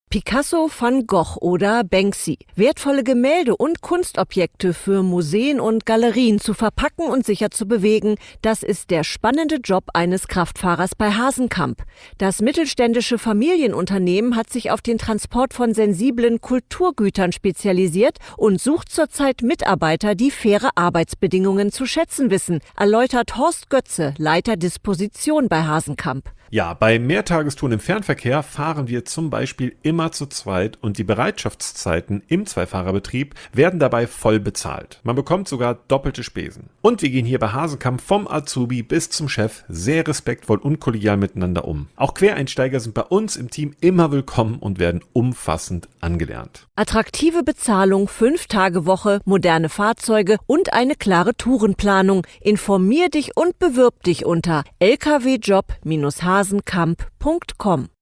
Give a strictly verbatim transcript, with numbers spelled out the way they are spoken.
Picasso, Van Gogh oder Banksy. Wertvolle Gemälde und Kunstobjekte für Museen und Galerien zu verpacken und sicher zu bewegen, das ist der spannende Job eines Kraftfahrers bei Hasenkamp. Das mittelständische Familienunternehmen hat sich auf den Transport von sensiblen Kulturgütern spezialisiert und sucht zurzeit Mitarbeiter, die faire Arbeitsbedingungen zu schätzen wissen, erläutert Horst Götze, Leiter Disposition bei Hasenkamp. Ja, bei Mehrtagestouren im Fernverkehr fahren wir zum Beispiel immer zu zweit und die Bereitschaftszeiten im Zweifahrerbetrieb werden dabei voll bezahlt. Man bekommt sogar doppelte Spesen. Und wir gehen hier bei Hasenkamp vom Azubi bis zum Chef sehr respektvoll und kollegial miteinander um. Auch Quereinsteiger sind bei uns im Team immer willkommen und werden umfassend angelernt. Attraktive Bezahlung, Fünf-Tage-Woche, moderne Fahrzeuge und eine klare Tourenplanung. Informier dich und bewirb dich unter l k w job dash hasenkamp punkt com.